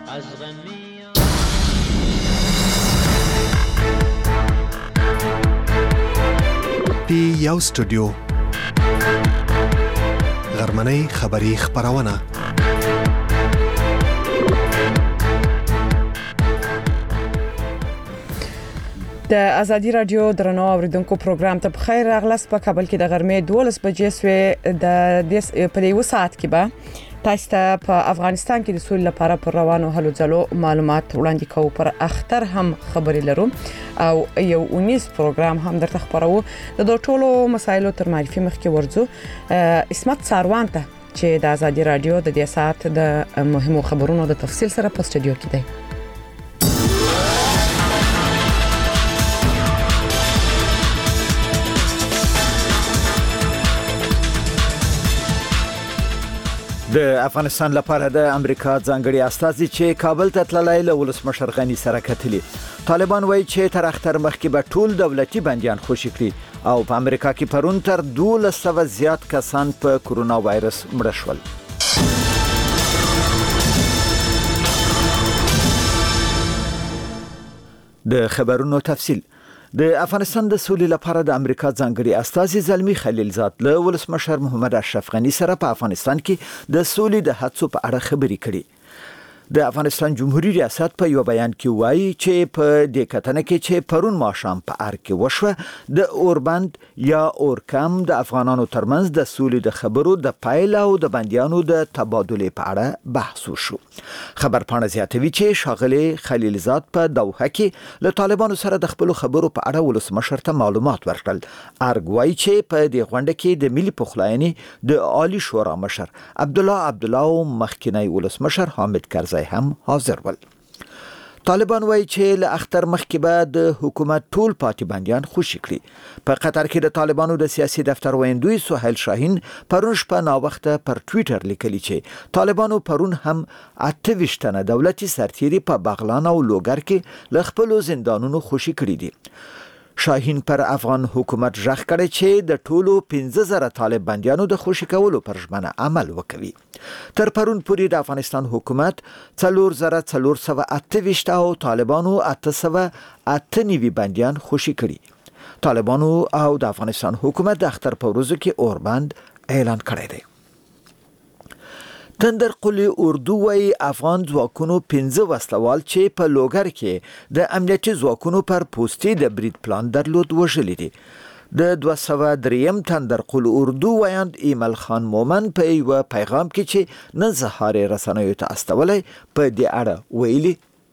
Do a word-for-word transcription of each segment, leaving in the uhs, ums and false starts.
پی یو سټوډیو غرمنۍ خبری خبرونه د ازادي رادیو درنو اوریدونکو پروګرام ته بخیر راغلاست. په کابل کې د غرمې دولس بجې سوې د په یو ساعت کې به تاسو ته په افغانستان کې د سولې لپاره پر روانو هلو ځلو معلومات وړاندې کوو. پر اختر هم خبرې لرو او یو اونیس پروګرام هم درته خبرو. د دوه ټولو مسایلو تر معرفي مخکې ورځو اسمت ساروان ته چې د ازادي رادیو د دې ساعت د مهمو خبرونو د تفصیل سره په سټډیو کې دی. د افغانستان لپاره د امریکا ځانګړي استازي چې کابل ته تللی له ولسمشر غني سره کتلي. طالبان وایي چې تر اختر مخکې به ټول دولتي بنديان خوشي کړي او په امریکا کې پرون تر دولس سوه زیات کسان په کورونا وایرس مړه شول. د خبرونو تفصیل. د افغانستان د سولې لپاره د امریکا ځانګړي استازي زلمی خلیلزاد له ولسمشر محمد اشرف غني سره په افغانستان کې د سولې د هڅو په اړه خبرې کړي. د افغانستان جمهوریت ریاست په یو بیان کې وایي چې په دې کتنه کې چې پرون ماښام په ار کې وشوه د اوربند یا اورکم د افغانانو ترمنځ د سولې د خبرو د پایل او د بنديانو د تبادله په اړه بحث وشو. خبر پاڼه زیاتوي چې شاغلي خلیلزاد په دوحه کې له طالبانو سره د خپل خبرو په اړه ولسمشر ته معلومات ورکړل. ارګوای چې په دې غونډه کې د ملي پخلاینې د عالی شورا مشر عبد الله عبد الله او مخکنی ولسمشر حامد کرزی هم حاضر ول. طالبان وایي چې له اختر مخکې به د حکومت ټول پاتې بنديان خوشي کړي. په قطر کې د طالبانو د سیاسي دفتر ویندوی سهیل شاهین پرون شپه ناوخته پر ټوئیټر لیکلي چې طالبانو پرون هم اته ویشت تنه دولتي سرتیري په بغلان او لوګر کې له خپل زندانونو خوشي کړي دي. شاهین پر افغان حکومت ژغ کړی چې د ټولو پنځه زره طالب بنديانو د خوشي کولو پر ژمنه عمل وکوي. تر پرون پورې د افغانستان حکومت څلور زره څلور سوه اته ویشت او طالبانو اته سوه اته نوي بنديان خوشي کړي. طالبانو او د افغانستان حکومت د اختر په ورځو کې اوربند اعلان کړی دی. تندر قلی اردو وی افغان ځواکونو پنځه وسلوال چې په لوګر کې د امنیتي ځواکونو پر پوستې د برید پلان درلود وژلي دي. د دوه سوه دریم تندر قلی اردو ویاند ایمل خان مومن په یو پیغام کې چې نن سهار رسنیو ته استولی په دې اړه ویلي: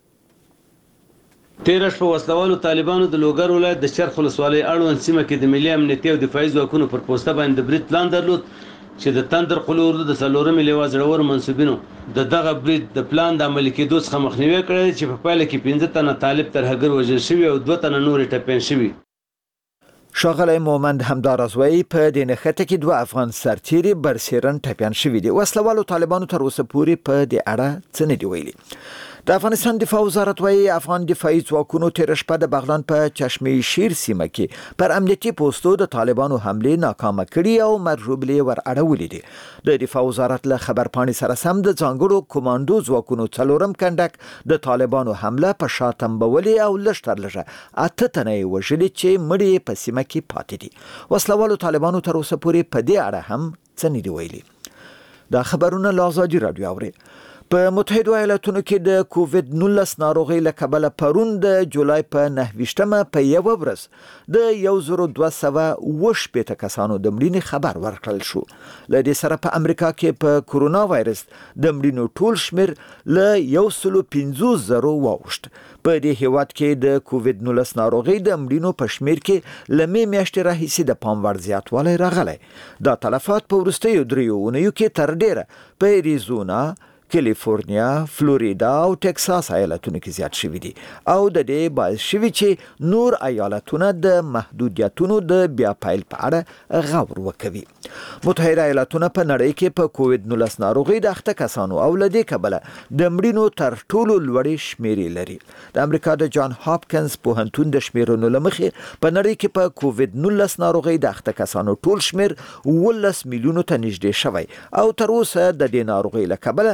تیرش په وسلوالو طالبانو د لوګر ولایت د چرخ ولسوالۍ اړوند سیمه کې د ملي امنیتي او دفاعي ځواکونو پر پوسته باندې برید پلان درلود چې د تندر قلی اردو د څلورمې لواء زړور منصوبینو د دغه برید د پلان د عملي کېدو څخه مخنیوي کړی چې په پایله کې پنځه تنه طالب ترهګر وژل شوي او دوه تنه نور ټپیان شوي. شاغلی مومند همداراز وایي په دې نښته کې دوه افغان سرتیري برسیرن ټپیان شوي دي. وسلوالو طالبانو تر اوسه پورې په دې اړه څه نه دي ویلي. د افغانستان دفاع وزارت وایي افغان دفاعي ځواکونو تیر شپه د بغلان په چشمه شیر سیمه کې پر امنیتي پوسټو د طالبانو حمله ناکامه کړي او مرجوبلې ور اړولې دي. د دفاع وزارت له خبر پاڼې سره سم د ځانګړو کمانډو ځواکونو څلورم کنډک د طالبانو حمله په شا تمبولې او لږ تر لږه اته تنه یې وژلي چې مړي په سیمه کې پاتې دي. وسلوالو طالبانو تر اوسه پورې په دې اړه هم څه نه دي ویلي. دا خبرونه له ازادي رادیو اوري. په متحده ایالاتونو کې د کووید نولس ناروغي له کبله پرون د جولای په نهه ویشتمه په یو ورځ د یو زر دوه سوه اوه شپېته کسانو د مړینې خبر ورکړل شو. له دې سره په امریکا کې په کورونا وایرس د مړینو ټول شمیر له یو سل پنځوس زرو واوښت. په دې هیواد کې د کووید نولس ناروغي د مړینو په شمیر کې له مې میاشتې راهیسې د پام وړ زیاتوالی راغلی. دا تلفات په وروستیو دریو اونیو کې تر ډیره په اریزونا، کالیفورنیا، فلوریدا او ټکساس ایالتونو کې زیات شوي دي او د دې باعث شوي چې نور ایالتونه د محدودیتونو د بیا پیل په اړه غور وکوي. متحده ایالتونه په نړۍ کې په کووید نولس ناروغي د اخته کسانو او له دې کبله د مړینو تر ټولو لوړې شمیرې لري. د امریکا د جان هاپکینز پوهنتون د شمیرونو له مخې په نړۍ کې په کووید نولس ناروغي د اخته کسانو ټول شمیر اوولس میلیونو ته نږدې شوی او تر اوسه د دې ناروغي له کبله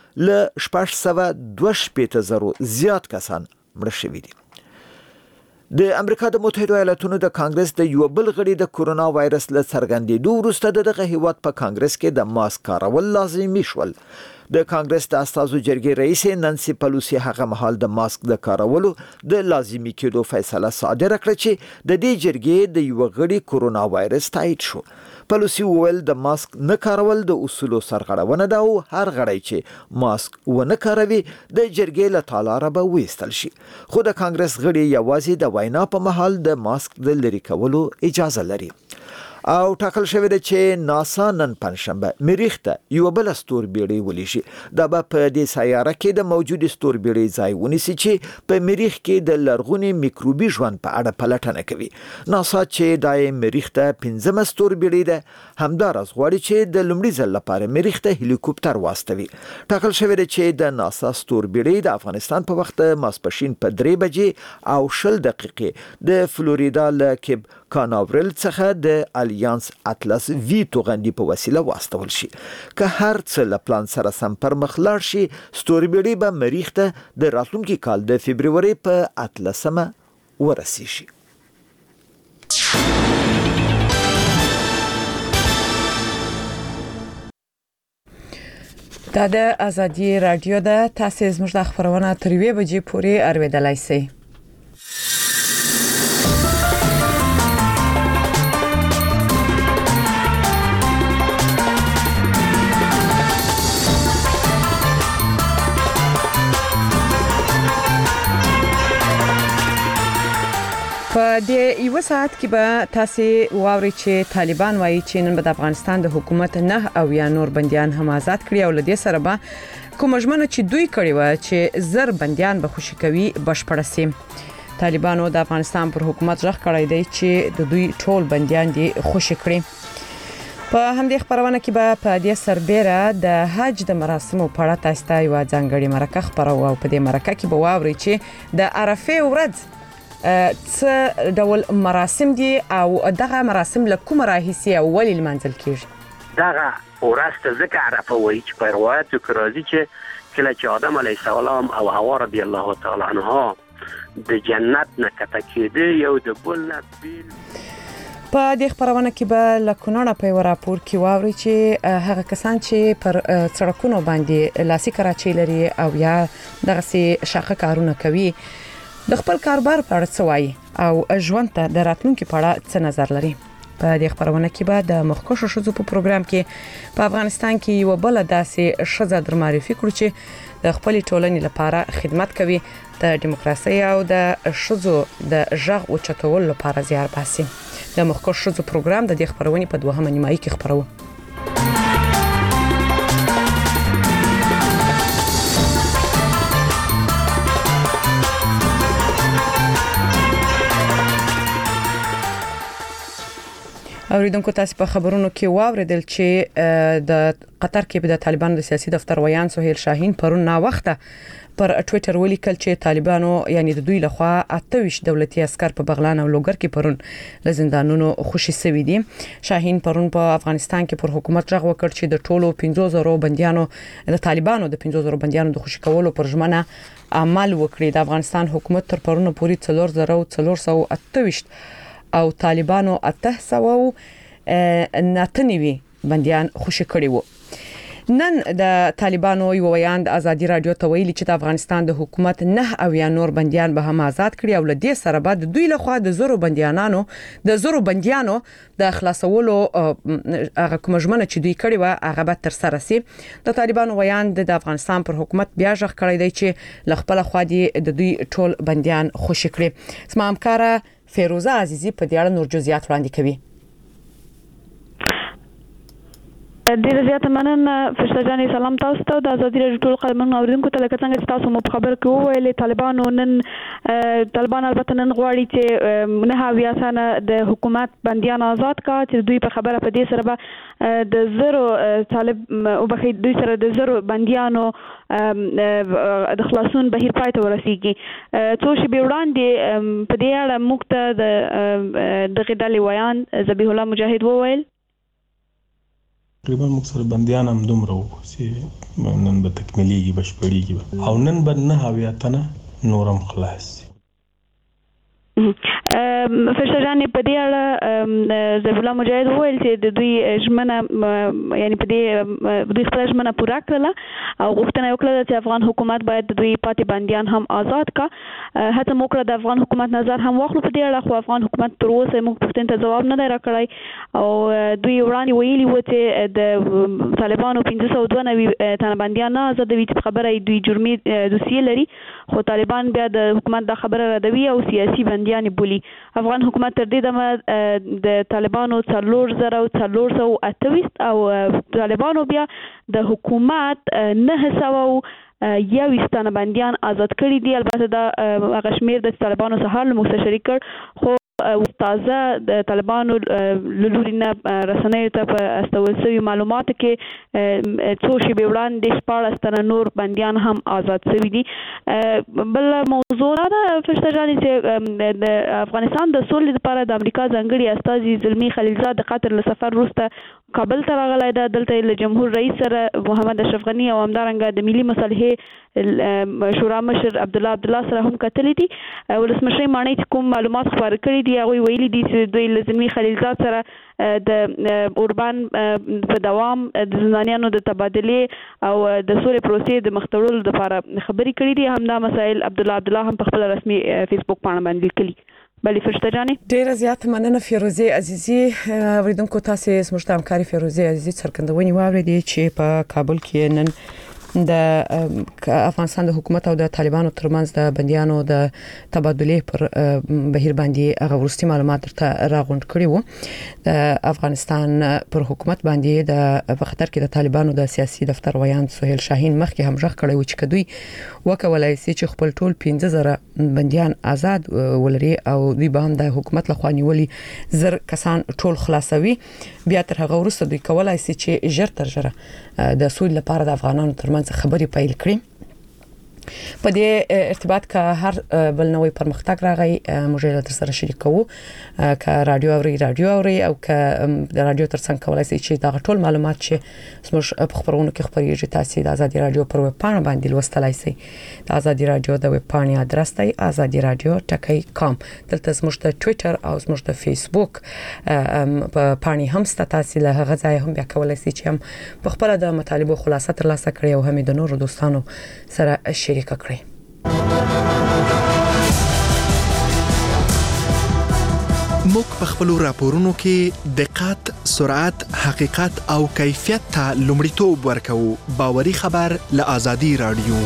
له شپږ سوه دوه شپېته زرو زیات کسان مړه شوي دي. د امریکا د متحده ایالاتونو د کانګرس د یو بل غړي د کورونا وایرس له څرګندېدو وروسته دغه هیواد په کانګرس کې د ماسک کارول لازمي شول. د کانګرس د استازو جرګې رئیس نانسي پلوسی هغه مهال د ماسک د کارولو د لازمي کېدو فیصله صادره کړه چې د دې جرګې د یو غړي کورونا وایرس تایید شو. پلوسی وویل د ماسک نه کارول د اصولو سرغړونه ده او هر غړی چې ماسک ونه کاروي د جرګې له تالاره به وایستل شي. خو د کانګرس غړي یوازې د وینا په مهال د ماسک د لرې کولو اجازه لري. او ټاکل شوی دی چې ناسا نن پنځشنبه مریخ ته یو بل ستوربیړۍ ولیږي. دا به په دې سیاره کې د موجودې ستوربیړۍ ځای ونیسي چې په مریخ کې د لرغوني میکروبي ژوند په اړه پلټنه کوي. ناسا چې د مریخ ته پنځمه ستوربیړۍ ده همداراز غواړي چې د لومړي ځل لپاره مریخ ته هلیکوپټر واستوي. ټاکل شوی دی چې د ناسا ستوربیړۍ د افغانستان په وخت ماسپښین په درې بجې او شل دقیقې د فلوریدا له کیب کاناورل څخه د الیانس اطلس وی توغندي په وسیله واستول شي. که هر څه له پلان سره سم پر مخ لاړ شي ستوربیړۍ به مریخ ته د راتلونکي کال د فبروري په اتلسمه ورسیږي. دا د ازادي رادیو ده. تاسو زموږ د خبرونه تر یوې بجې پورې اوریدلای شئ. په دې یو ساعت کې به تاسو واورئ چې طالبان وایي چې نن به د افغانستان د حکومت نه او یا نور بنديان هم آزاد کړي او لدې سره به کوم ژمنه چې دوی کړی و چې زر بنديان به خوشي کوي بشپړ سي. طالبانو د افغانستان پر حکومت ځخ کړی دی چې د دوی ټول بنديان دي خوشي کړي. په همدې خبرونه کې به په دې سربېره د حج د مراسمو په اړه تاسو ته یو ځانګړي مرکه خبرو او په دې مرکه کې به واورئ چې د عرفه ورځ څه ډول مراسم دي او دغه مراسم له کوم راهیسي او ولې لمانځل کیږي. دغه ورځ ځکه عرفه وایي چې په روایت کې راځي چې کله چې آدم علیه السلام او حوا رضی الله تعالی عنها د جنت نه کته کېده یو د بل نه بیل. په دې خبرونه کې به له کونړه په راپور کې واوري چې هغه کسان چې پر سړکونو باندې لاسي کراچۍ لري او یا دغه سي شاخه کارونه کوي د خپل کاروبار په اړه څه وایي او ژوند ته د راتلونکي په اړه څه نظر لري. په دې خبرونه کې به د مخکښو ښځو په پروګرام کې په افغانستان کې یو بل داسې ښځه در معرفي کړو چې د خپل ټولنې لپاره خدمت کوي، د دیموکراسي او د ښځو د ژغ او چتولو لپاره زیار باسي. د مخکښو ښځو پروګرام د دې خبرونې په دوهمه نیمایي کې خبرو. اوریدونکو تاسو په خبرونو کې واوریدل چې د قطر کې د طالبانو د سیاسي دفتر ویان سهیل شاهین پرون نا وخته پر ټوئیټر ولیکل چې طالبانو یعنی د دوی لخوا اته ویشت دولتي عسكر په بغلان او لوګر کې پرون له زندانونو خوشي سوي دي. شاهین پرون په افغانستان کې پر حکومت ژغ وکړ چې د ټولو پنځه زره بنديانو د طالبانو د پنځه زره بنديانو د خوشي کولو پر ژمنه عمل وکړي. د افغانستان حکومت تر پرونه پورې څلور زره څلور سوه اته ویشت او طالبانو اته سوه ناتنوي بنديان خوشي کړي وو. نن د طالبانو یو ویان د ازادي رادیو ته ویلي چې د افغانستان د حکومت نه او یا نور بنديان به هم آزاد کړي او لدې سره بعد دوی له خوا د زورو بنديانانو د زورو بنديانو د خلاصولو هغه کوم ژمنه چې دوی کړي و هغه به تر سره سي. د طالبانو ویان د افغانستان پر حکومت بیا ژغ کړی دی چې ل خپل خوا دي د دوی ټول بنديان خوشي کړي. سما همکاره فیروزه عزیزی په دې اړه نور جزئیات وړاندې کوي. ډیر زیات مننه فرشته جاني. سلام تاسو ته. د ازادي رادیو ټول قلمن اوریدونکو ته لکه څنګه چې تاسو مو په خبر کې وویل طالبانو نن طالبان البته نن غواړي چې نه هاویا سنه د حکومت بنديان آزاد کا چې دوی په خبره په دې سره به د زرو طالب او بخې دوی سره د زرو بنديانو د خلاصون بهیر پای ته ورسیږي. څو شی به وړاندې په دې اړه موږ ته د دغه ډلې ویان ذبیح الله مجاهد وویل. تقریبا موږ سره بنديان هم دومره وو چې نن به تکمیلېږي بشپړېږي او نن به نه اویا تنه نورم خلاص فرشته جان په دې اړه زبیح الله مجاهد وویل چې د دوی ژمنه یعنی په دې دوی خپل ژمنه پوره کړله او غوښتنه وکړه چې افغان حکومت باید د دوی پاتې بنديان هم آزاد کا هڅه موکړه د افغان حکومت نظر هم واخلو په دې اړه خو افغان حکومت تر اوسه موږ پوښتنې ته جواب نه دی راکړی او دوی وړاندې ویلي و چې د طالبانو پنځه سوه دوه نوي تنه بنديان نه آزادوي چې خبره دوی جرمي دوسیې لري خو طالبان بیا د حکومت دا خبره ردوي او سیاسي بنديان بولي افغان حکومت تر دې دمه د طالبانو څلور زره او څلور سوه اته ویشت او طالبانو بیا د حکومت نه سوه یویشت تنه بندیان آزاد کړي دي. البته دا هغه شمېر د طالبانو سهار له موږ سره شریک کړ خو تازه د طالبانو له لوري نه رسنیو ته په استول شوي معلوماتو کې څو شېبې وړاندې شپاړس تنه نور بندیان هم آزاد شوي دي. بل موضوع دا ده فرشته جانې چې د افغانستان د سولې لپاره د امریکا ځانګړي استازي زلمي خلیلزاد د قطر له سفر وروسته کابل ته راغلی ده. دلته له جمهور رئیس سره محمد اشرف غني او همدارنګه د ملي مصالحې شورا مشر عبدالله عبدالله سره هم کتلي دي. ولسمشر ماڼۍ چې کوم معلومات خپاره کړي دي هغوی ویلي دي چې دوی له زلمي خلیلزاد سره د اوربان په دوام د زندانیانو د تبادلې او د سولې پروسې د مخ ته وړلو لپاره خبرې کړي دي. همدا مسایل عبدالله عبدالله هم په خپل رسمي فیسبوک پاڼه باندې لیکلي. بلی فرشته جانې ډیره زیات مننه فیروزه عزیزي. اوریدونکو تاسو زموږ د همکاري فیروزه عزیزي څرګندونې واوریدي چې په کابل کې نن د افغانستان د حکومت او د طالبانو ترمنځ د بنديانو د تبادلې پر بهیر باندې هغه ورستي معلومات ترته راغونډ کړي وو. د افغانستان پر حکومت باندې د په خطر کې د طالبانو د سیاسي دفتر ویان سهیل شاهین مخکې هم ژغ کړی و چې کدوې وکولای شي چې خپل ټول پنځه زره بنديان آزاد ولري او دوی به هم د حکومت لخوا نیولي زر کسان ټول خلاصوي. بیا تر هغه وروسته دوی کولای شي چې ژر تر ژره د سولې لپاره د افغانانو ترمنځ خبري پیل کړي. په دې ارتباط کا هر بل نوې پرمختګ راغی موږ یې تر سره شریکو کا رادیو اوري رادیو اوري او کا د رادیو ترڅنګ کولای شي چې دا ټول معلومات چې زموږ په خبرونو کې خبريږي تاسو د ازادي رادیو پر ویب پاڼه باندې لوستلای شئ. د ازادي رادیو د ویب پاڼې ادرس دی ازادي رادیو ټکی کام. دلته زموږ د ټوئیټر او زموږ د فیسبوک په پاڼې هم ست تاسو له هغه ځای هم بیا کولای شئ چې هم په خپل د مطالبه خلاصه ترلاسه کړئ او هم د نورو دوستانو سره شریک کړئ. موږ په خپل راپورونو کې دقت، سرعت، حقیقت او کیفیت ته لومړیتوب ورکوو. باوري خبر له ازادي رادیو.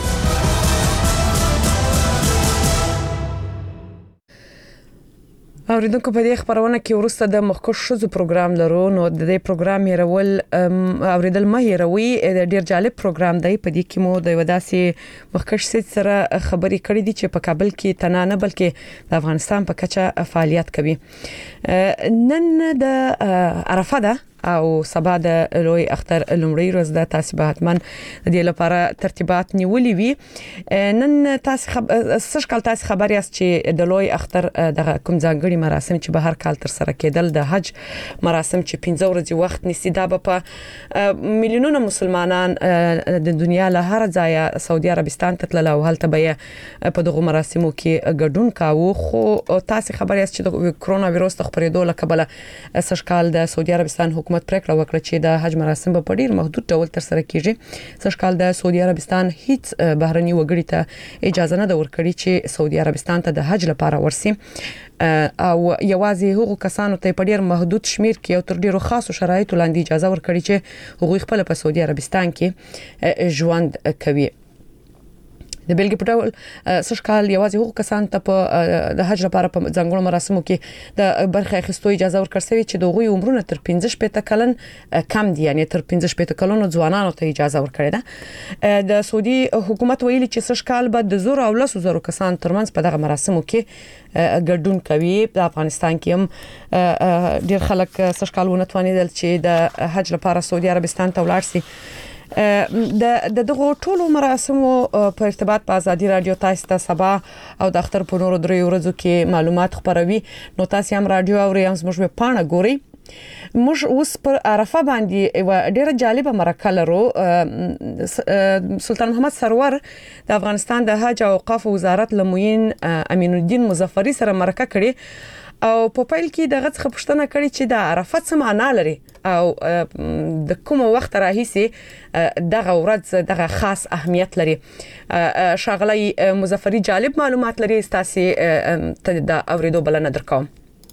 اوریدونکو په دې خبرونه کې ورسته د مخکښ شوزو پروګرام لرو. نو د دې پروګرام یې رول اوریدل مه هیروي. د ډیر جالب پروګرام دی. په دې کې مو د وداسي مخکښ سید سره خبرې کړې دي چې په کابل کې تنه نه بلکې د افغانستان په کچه فعالیت کوي. نن د عرفه ده او سبا د لوی اختر لومړی ورځ د تاسو به حتمن د دې لپاره ترتیبات نیولې وي. نن تاسو خب... سږ کال تاسو خبر یاست چې د لوی اختر د کوم ځانګړي مراسم چې به هر کال تر سره کېدل د حج مراسم چې پنځه ورځې وخت نیسي دا به په میلیونونو مسلمانان د دنیا له هر ځایه سعودي عربستان ته تلل او هلته به په دغه مراسمو کې ګډون کاوه. خو تاسو خبر یاست چې د کرونا وایرس د خپرېدو له کبله سږ کال د سعودي عربستان حکومت پریکړه وکړه چې د حج مراسم په ډیر محدود ډول تر سره کیږي. سږ کال د سعودي عربستان هیڅ بهرني وګړي ته اجازه نه ورکړي چې سعودي عربستان ته د حج لپاره ورسي او یوازې هغو کسانو ته په ډیر محدود شمیر کې او تر ډیرو خاصو شرایطو لاندې اجازه ورکړي چې هغوی خپل په سعودي عربستان کې ژوند کوي. د بیلګې په ډول سږ کال یوازې هغو کسانو ته په د حج لپاره په ځانګړو مراسمو کې د برخه اخیستو اجازه ورکړل شوې چې د هغوی عمرونه تر پنځه شپېته کلن کم دي، یعنی تر پنځه شپېته کلونو ځوانانو ته اجازه ورکړې ده. د سعودي حکومت ویلي چې سږ کال به د زور او لسو زرو کسان ترمنځ په دغه مراسمو کې ګډون کوي. په افغانستان کې هم ډیر خلک سږ کال ونه توانیدل چې د حج لپاره سعودي عربستان ته ولاړ شي. د دغه ټولو مراسمو په ارتباط په ازادي رادیو تاسو ته سبا او د اختر په نورو درې ورځو کې معلومات خبروي. نو تاسو هم رادیو او ریاض موږ په پاڼه ګوري موږ اوس پر عرفه باندې یو ډیره جالبه مرکه لرو. سلطان محمد سرور د افغانستان د حج او اوقاف وزارت لموین امین الدین مظفری سره مرکه کړې او په پیل کې دغه څخه پوښتنه کړې چې د عرفه څه معنا لري او د کوم وخت راهیسي دغه ورځ دغه خاص اهمیت لري. شاغلی مظفری جالب معلومات لري، تاسو ته د اوریدو بلنه درکوم.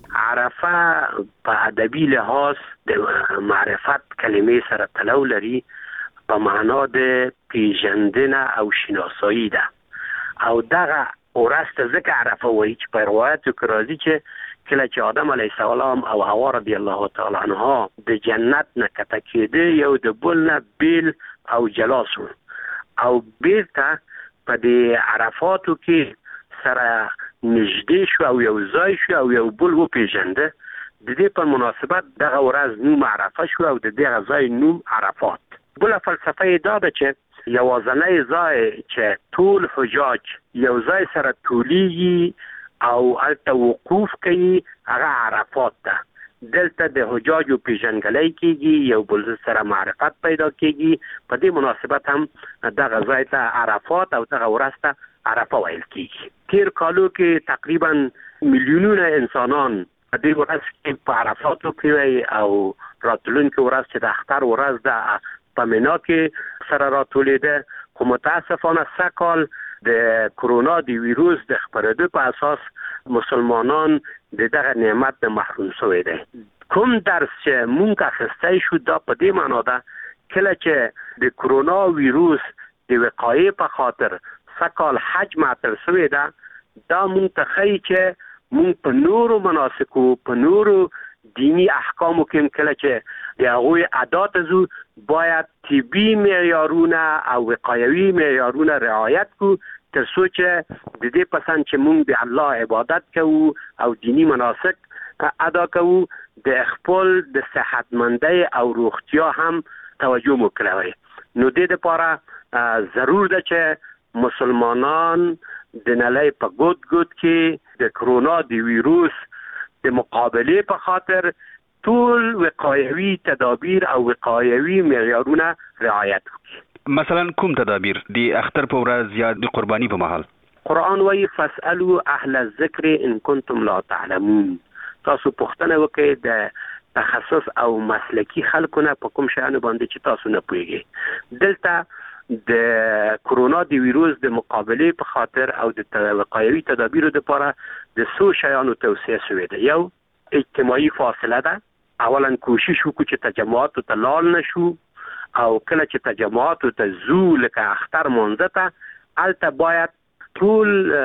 عرفه په ادبي لحاظ د معرفت کلمې سره تلو لري، په معنا د پیژندنه او شناسایی ده او دغه ورځ ته ځکه عرفه وایي چې په روایتو کې راځي چې کله چې آدم علیه السلام او حوا رضی الله تعالی عنها د جنت نه کته کېده یو د بل نه بیل او جلا شو او بیرته په دې عرفاتو کې سره نږدې شو او یو ځای شو او یو بل وپېژنده. د دې په مناسبت دغه ورځ نوم عرفه شو او د دغه ځای نوم عرفات. بله فلسفه یې دا ده چې یوازنی ځای چې ټول حجاج یو ځای سره ټولیږي او هلته وقوف کوي هغه عرفات ده. دلته د حجاجو پیژندګلوي کیږي، یو بل سره معرفت پیدا کیږي. په دې مناسبت هم دغه ځای ته عرفات او دغه ورځ ته عرفه ویل کیږي. تیر کالو کې تقریبا میلیونونه انسانان دې ورځ کې په عرفاتو کې او راتلونکي ورځ چې د اختر ورځ ده په مینا کې سره راټولېده، خو متاسفانه سږ کال د کرونا د ویروس د خپرېدو په اساس مسلمانان د دغه نعمت نه محروم شوي دي. کوم درس چې مونږ اخیستی شو دا په دې معنا ده کله چې د کرونا ویروس د وقایې په خاطر سږ کال حج معطل شوی ده، دا مونږ ته ښیي چې مونږ په نورو مناسکو په نورو دینی احکامو کې کله چې د هغوی ادا ته ځو باید طبي معیارونه او وقایوي معیارونه رعایت کړو تر څو چې د دې پسند چې مونږ د الله عبادت کوو او دینی مناسک ادا کوو د خپل د صحتمندۍ او روغتیا هم توجه مو کوي. نو د دې لپاره ضرور ده چې مسلمانان د نړۍ په ګوت ګوت کې د کرونا د ویروس د مقابله په خاطر ټول وقایوي تدابیر او وقایوي معیارونه رعایت کړي. مثلا کوم تدابیر دی اختر په ورځ یا د قرباني په مهال؟ قرآن وایي فاسألوا اهل الذکر ان کنتم لا تعلمون. تاسو پوښتنه وکړئ د تخصص او مسلکی خلکونه په کوم شیانو باندې چې تاسو نه پوهیږئ. دلته د کرونا د ویروس د مقابله په خاطر او د وقایوي تدابیرو لپاره د څو شیانو توصیه شوې ده. یو اجتماعي فاصله ده. اولا کوشش وکړو چې تجمعاتو ته لاړ نشو او کله چې تجمعاتو ته ځو لکه اختر مانځه ته هلته باید ټول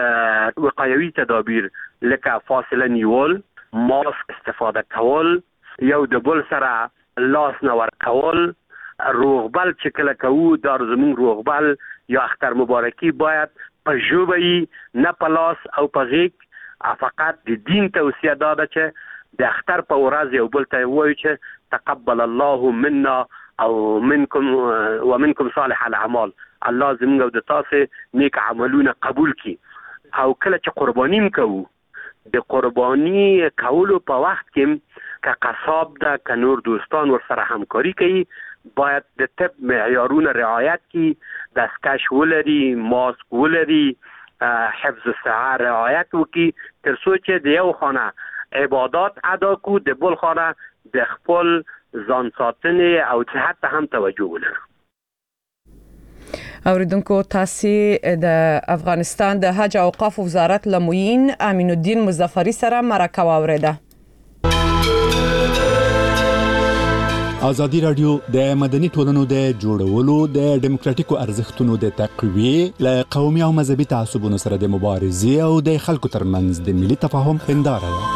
وقایوي تدابیر لکه فاصله نیول، ماسک استفاده کول، یو د بل سره لاس نه ورکول، روغبل چې کله کوو دا زموږ روغبل یا اختر مبارکي باید په ژبه نه په لاس او په غیږ. فقط د دین توصیه دا ده چې د اختر په ورځ یو بل ته ووایو چې تقبل الله منا او منکم ومنکم صالح الاعمال، الله زموږ او د تاسو نیک عملونه قبول کړي. او کله چې قرباني کوو د قرباني کولو په وخت کې که قصاب ده که نور دوستان ورسره همکاري کوي باید د طب معیارونه رعایت کړي، دستکش ولري، ماسک ولري، حفظ الصحه رعایت وکړي تر څو چې د یو خانه عبادات ادا کو د بل خانه د خپل ځان ساتنې او صحت ته هم توجه ولرو. اوریدونکو تاسو د افغانستان د حج او اوقاف وزارت لموین امین الدین مظفری سره مرکه واوریده. ازادي راډیو د مدني ټولنو د جوړولو د ډیموکراتیکو ارزښتونو د تقویه ل قومي او مذهبي تعصبونو سره د مبارزې او د خلکو ترمنځ د ملي تفاهم هنداره ده.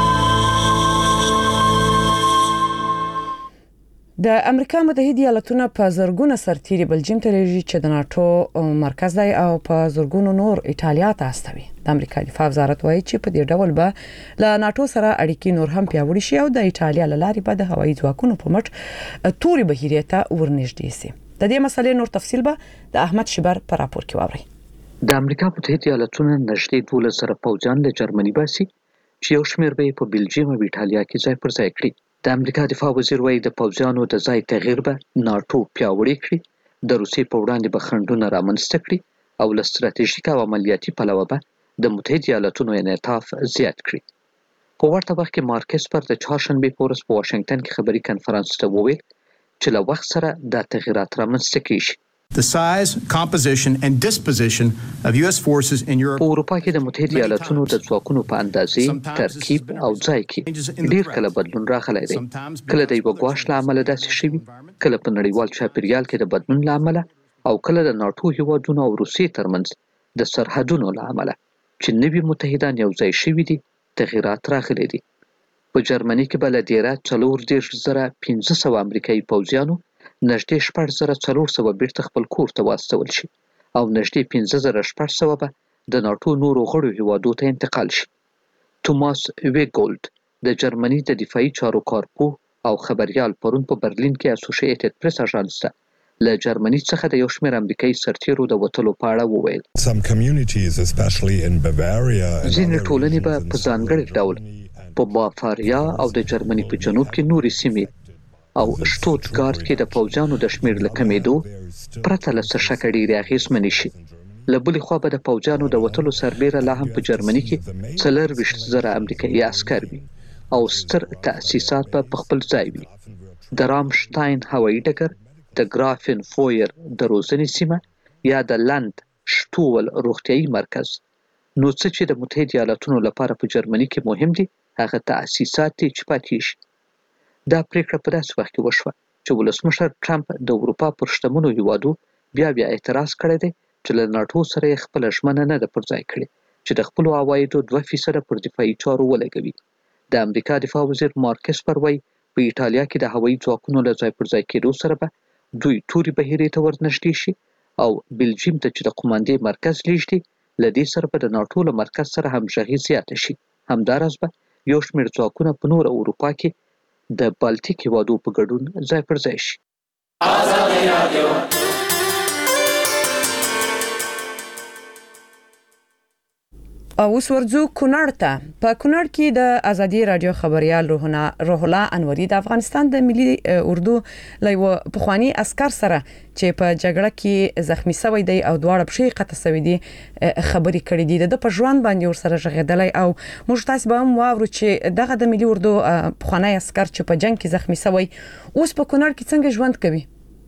د امریکا متحده ایالاتونو په زرګونه سرتیري بلجیم ته لېږي چې د ناتو مرکز دی او په زرګونو نور ایټالیا ته استوي. د امریکا دفاع وزارت وایي چې په دې ډول به له ناتو سره اړیکې نور هم پیاوړې شي او د ایټالیا له لارې به د هوایي ځواکونو په مټ توري بهیرې ته ورنږدې شي. د دې مسلې نور تفصیل به د احمد شبر په راپور کې واورئ. د امریکا متحده ایالاتونو نږدې دولس سره پوځیان له جرمني باسي چې یو شمېر به په بلجیم او ایټالیا کې ځای پر ځای کړي. د امریکا دفاع وزیر وایي د پوځیانو د ځای تغییر به ناټو پیاوړی کړي، د روسیې په وړاندې به خنډونه رامنځته کړي او له ستراتیژیک او عملیاتي پلوه به د متحده ایالاتونو انعطاف زیات کړي. په ورته وخت کې مارک اسپر د چهارشنبې په ورځ په واشنګټن کې خبري کنفرانس ته وویل چې له وخت سره دا تغییرات رامنځته کیږي. The size, composition and disposition of U S forces in Europe. په اروپا کې د متحده ایالاتونو د ځواکونو په اندازې، ترکیب او ځای کې ډیر کله بدلون راغلی دی. کله د یو ګواښ له امله داسې شوي، کله په نړیوال چاپیریال کې د بدلون له امله، او کله د ناټو هیوادونو او روسیې ترمنځ د سرحدونو له امله چې نوي متحدان یو ځای شوي دي، تغییرات راغلي دي. په جرمني کې به له ډیره څلور دېرش زره پنځه سوه امریکایي پوځیانو نږدې شپږ زره څلور سوه بیرته خپل کور ته واستول شي او نږدې پنځه زره شپږ سوه به د ناټو نورو غړو هیوادو ته انتقال شي. توماس ویګولډ د جرمني د دفاعي چارو کارپوه او خبریال پرون په برلین کې اسوسییټډ پریس اژانس ته له جرمني څخه د یو شمېر امریکایي سرتیرو د وتلو په اړه وویل. ځینې ټولنې به په ځانګړي ډول په بافاریا او د جرمني په جنوب کې نورې سیمې او شټوتګارت کې د پوځیانو د شمېر له کمېدو پرته له څه شکه ډېرې اغېزمنې شي. له بلې خوا به د پوځیانو د وتلو سربیره لا هم په جرمني کې څلورویشت زره امریکایي عسکر وي او ستر تأسیسات به په خپل ځای وي. د رامشتاین هوایي ډګر، د ګرافن فویر د روزنې سیمه یا د لند شټول روغتیایي مرکز. نو څه چې د متحده ایالاتونو لپاره په جرمني کې مهم دي هغه تأسیسات دي چې پاتې شي. دا پریکړه په داسې وخت کې وشوه چې ولسمشر ټرمپ د اروپا پر شتمنو هیوادو بیا بیا اعتراض کړی دی چې له ناټو سره یې خپله ژمنه نه ده پر ځای کړې چې د خپلو عوایدو دوه فیصده پر دفاعي چارو ولګوي. د امریکا دفاع وزیر مارک اسپر وایي په ایټالیا کې د هوایي ځواکونو له ځای پر ځای کېدو سره به دوی تورې بحیرې ته ورنږدې شي او بلجیم ته چې د قوماندې مرکز لیږدي، له دې سره به د ناټو له مرکز سره همغږي زیاته شي. همداراز به یو شمېر ځواکونه په نوره اروپا کې د بالټیک هیوادو په ګډون ځای پر ځای شي. او اوس ورځو کونړ ته. په کونړ کې د ازادي رادیو خبريال روحنا روح الله انوري د افغانستان د ملي اردو لایو پخوانی عسكر سره چې په جګړه کې زخمی شوی دی او دواړه پښې قطع شوی دي خبري کړې دي. د په ژوند باندې ور سره ژغېدلای او موږ تاسو به هم واورو چې دغه د ملي اردو پخوانی عسكر چې په جنگ کې زخمی شوی اوس په کونړ کې څنګه ژوند کوي.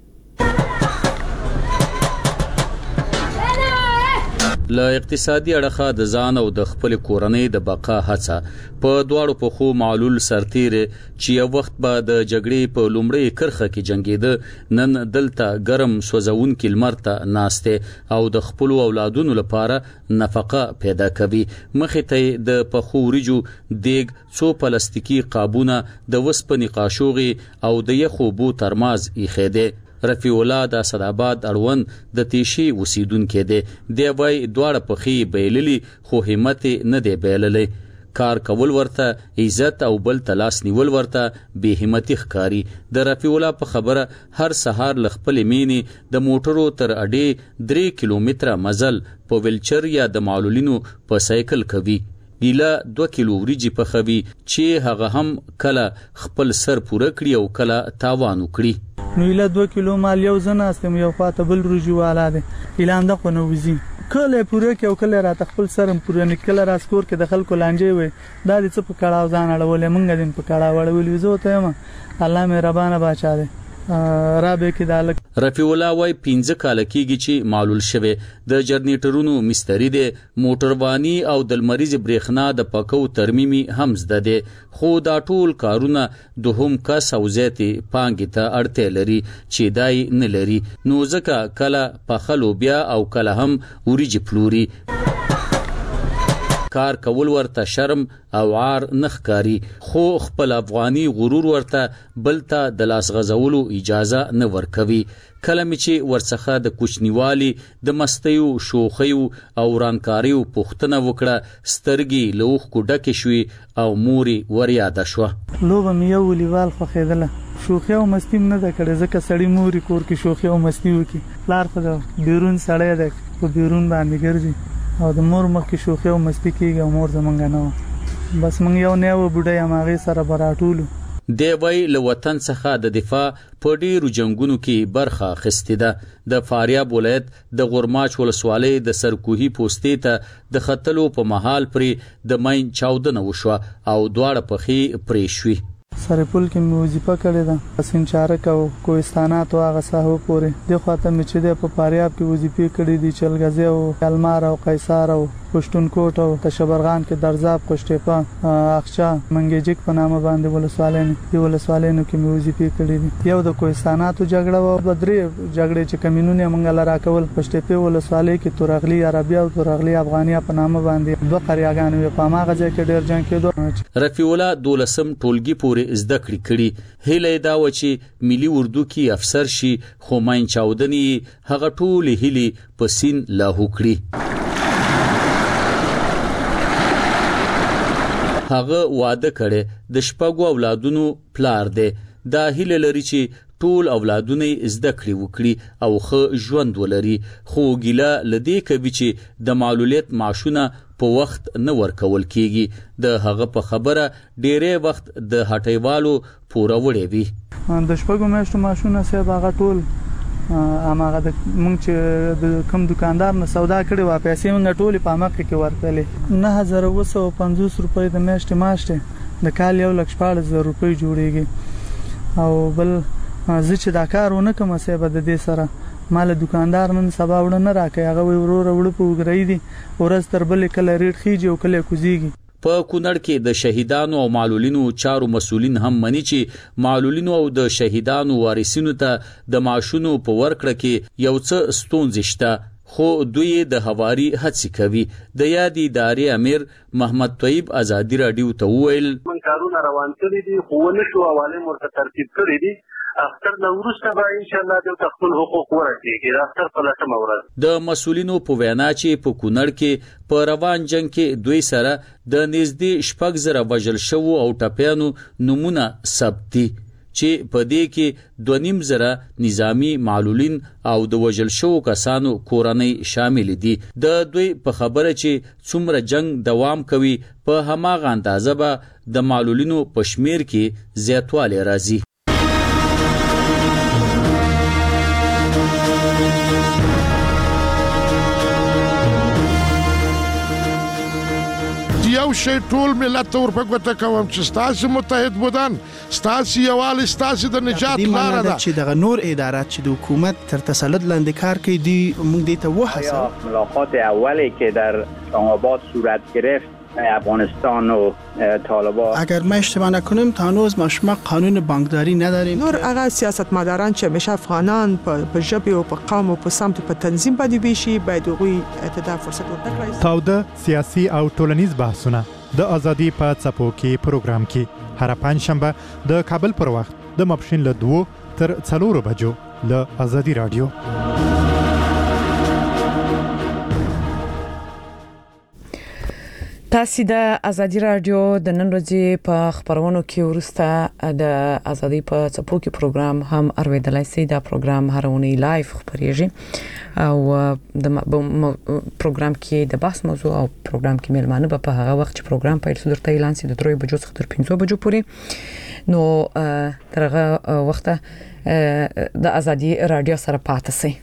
له اقتصادي اړخه د ځان او د خپل کورنۍ د بقا هڅه په دواړو پخو معلول سرتیر چې یو وخت به د جګړې په لومړۍ کرخه کې جنگیده، نن دلته ګرم سوځون کې لمر ته ناشته او د خپل اولادونو لپاره نفقه پیدا کوي. مخې ته د پخو ورجو دیګ، څو پلاستیکي قابونه، د وسپنې قاشوغي او د یخو بو ترماز ایخېده. رفیع الله د اسداباد اړوند د تیشي وسیدونکو دی. دی وای دواړه پخې بیللی خو همت نه دی بیللی. کار کول ورته عزت او بل تلاس نیول ورته به همتی ښکاری. د رفیع الله په خبره هر سهار لخپل مینی د موټرو تر اډې درې کیلومتره مزل په ویلچر یا د معلولینو په سایکل کوي. ګیلا دوه کیلو وریجی په خوي چې هغه هم کله خپل سر پوره کړی او کله تاوان وکړي. نو اله دوه کیلو مال یو زنه استم یو خاطه بل رجو والا ده اعلان د خو نو وزي کله پوره کې او کله را تخپل سرم پوره نکله را سکور کې د خلکو لانجه وي دا د څه په کړهو ځان اړولې مونږ دین په کړهو اړولې زه ته یم الله مهربانه بچا ده رابې کې دالک. رفیع الله وای پنځه کال کېږي چې معلول شوه. د جنریټرونو مستری دی، موټروانی او د مریض برېښنا د پکو ترمیمي هم زده دی، خو دا ټول کارونه دوهم کس او زیاتي پانګې ته اړتیا لري چې دای نه لري. نو ځکه کله په خلو بیا او کله هم وریجی پلوري. کار کول ورته شرم او عار نخکاری، خو خپل افغاني غرور ورته بلته د لاس غزولو اجازه نه ورکوي. کله می چې ورڅخه د کوچنیوالي د مستیو شوخیو او رانکاریو پختنه وکړه، سترګي لوخ کو ډکه شوي او موري وریاده شو. لوبه مې یو لیوال خو خېدله شوخي او مستی نه ده کړې ځکه سړی موري کور کې شوخي او مستی وکي. لار خو د بیرون سړی ده په بیرون باندې ګرځي او د مور مخ کې شوخي او مستی کېږي او مور زمونږ نه و. بس مونږ یو نه و بډای ماغه سره براټولو. دی وی له وطن څخه د دفاع په ډیرو جنگونو کې برخه اخیستې ده. د فاریاب ولایت د غورماچ ولسوالۍ د سرکوهي پوستې ته د ختلو په مهال پرې د ماین چاودنه وشوه او دواړه پخې پرې شوې. سرپل کې مې وظیفه کړې ده، سنچارک او کوهستانات او هغه ساحو پورې د خواته مې چې د په فاریاب کې وظیفې کړې دي، چلغزي او المار او قیصر او پښتونکوټ او تشبرغان کې درزاب، قشټیپه، اخچا، منګیجک په نامه باندې ولسوالۍ دی ولسوالۍ کې مې وظیفې کړې دي. یو د کوهستاناتو جګړه او بدري جګړې چې کمینونه منګل راکول، قشټیپه ولسوالۍ کې تورغلی عربي او تورغلی افغانیا په نامه باندې دوه قریاګانې په ما غځه کې ډېر جنگ کېدو. رفیع الله دولسم ټولګي پورې زده کړې کړي. هیله دا و چې ملي اردو کې افسر شي، خو ماین چاودنې هغه ټول هیلي په سین لاهو کړي. هغه واده کړي د شپږو اولادونو پلار دی. دا هیله لري چې ټول اولادونه زده کړې وکړي او ښه ژوند ولري، خو ګیله لدې کوي چې د معلولیت معاشونه په وخت نه ورکول کیږي. د هغه په خبره ډېرې وخت د هټیوالو پوره وړي وي. د شپږو میاشتو معاشونه سه هغه ټول اماغه د مونږ چې د کوم دکاندار نه سودا کړي وا پیسې مونږ ټول په مکه کې ورکړلې. نه هزار او څو پنځوس روپۍ د میاشتې ماشته د کال یو لک شپږ زره روپۍ جوړیږي. او بل زه چې دا کارونه کوم سه به د دې سره مال دکاندار نن سبا وړ نه راکې، هغه ورور وړ په وګرای دي ورځ تر بل کله ریټ خيږي او کله کوزيږي. په کونړ کې د شهیدانو او معلولینو چارو مسولین هم مني چې معلولینو او د شهیدانو وارثینو ته د معاشونو په ورکړه کې یو څه ستونزې شته، خو دوی د هواري هڅې کوي. د یادې ادارې امیر محمد طیب ازادي رادیو ته وویل من کارونه روان کړي دي، خو نشو حواله مرته ترتیب کړی دي. اختر نو وروسته به ان شاء الله د خپل حقوق ورکړي. د اختر په لټه مورد د مسولینو په وینا چې په کونړ کې په روان جنگ کې دوی سره د نږدې شپږ زره وژل شوو او ټپیانو نمونه ثبت دي، چې په دې کې دوه نیم زره نظامی معلولین او د وژل شوو کسانو کورنۍ شامل دي. د دوی په خبره چې څومره جنگ دوام کوي په هماغه اندازه به د معلولینو په شمیر کې زیاتوالی راځي. یو شی ټول ملت ور په ګوته کوم چې ستاسو متحد بودن، ستاسو یوال، ستاسو د نجات لار ده. چې دغه نور ادارات چې د حکومت تر تسلط لاندې کار کوي دي موږ دې ته وحساب. ملاقات اولی که در اسلام آباد صورت گرفت افغانستان و طالبان، اگر ما اشتباه نکنیم تا هنوز ما شما قانون بانکداری نداریم. نور هغه سیاستمداران چې همیشه افغانان په ژبه او په قوم او په سمت په تنظیم باندې ویشي باید هغوی ته فرصت ورکړي. تاوده سیاسي او ټولنیز بحثونه د ازادي په څپو کې پروګرام کې هر پنځ شنبه د کابل پر وخت د ماپښین له دوه تر څلورو بجو له ازادي رادیو. تاسو د ازادي رادیو د نن ورځې په خبرونو کې ورسته د ازادي په څپو کې پروګرام هم اوریدلای شئ. دا پروګرام هرونی لایف خبريږي او د پروګرام کې د بحث موضوع او پروګرام کې ملمانه به په هغه وخت چې پروګرام پیل شو درته اعلان سي د درې بجو څخه تر پنځه بجو پورې. نو ترغه وخت د ازادي رادیو سره پاتې سي.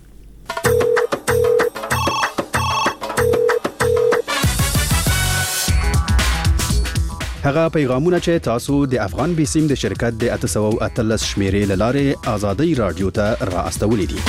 هغه پیغامونه چې تاسو د افغان بیسیم د شرکت د اته سوه او اتلس شمیرې لاره ازادي رادیو ته را استولې دي.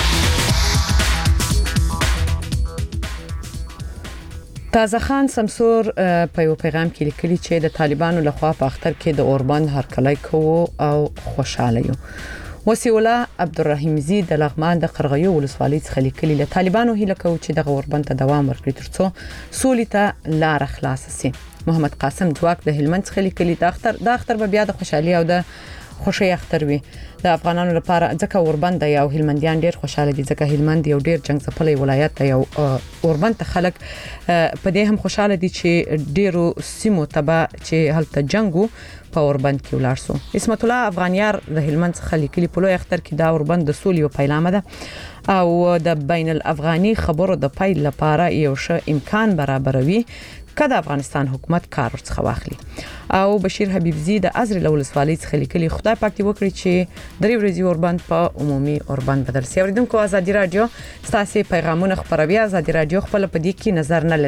تازه خان سمسور په یو پیغام کې لیکلي چې د طالبانو لخوا په اختر کې د اوربند هرکلی کوو او خوشاله یو. وسی الله عبدالرحیم زی د لغمان د قرغیو ولسوالۍ څخه لیکلي له طالبانو هیله کوي چې د اوربند ته دوام ورکړي ترڅو سولې ته لار خلاص شي. محمد قاسم ځواک د هلمند څخه لیکلي د اختر د اختر به بیا د خوشحالي او د خوشي اختر وي د افغانانو لپاره ځکه اوربند یو هلمندیان ډیر خوشاله دي ځکه هلمند یو ډیر جنگ ځپلې ولایت دی او اوربند ته خلک په دې هم خوشاله دي چې ډیرو سیمو تبع چې هلته جنگو په اوربند کې ولار سو. اسمت الله افغانیار د هلمند څخه لیکلي په لوی اختر کې دا اوربند د سولې او پیغام ده او د بین الافغاني خبرو د پایل لپاره یو ښه امکان برابروي کله افغانستان حکومت کار ورڅخه واخلي. او بشیر حبیبزی د ازر لولسوالۍ څخه لیکلي خدای پاک دې وکړي چې درې ورځې اوربند په عمومي اوربند بدل شي. اوریدونکو ازادي رادیو ستاسو پیغامونه خبروي. ازادي رادیو خپل په دې کې نظر نه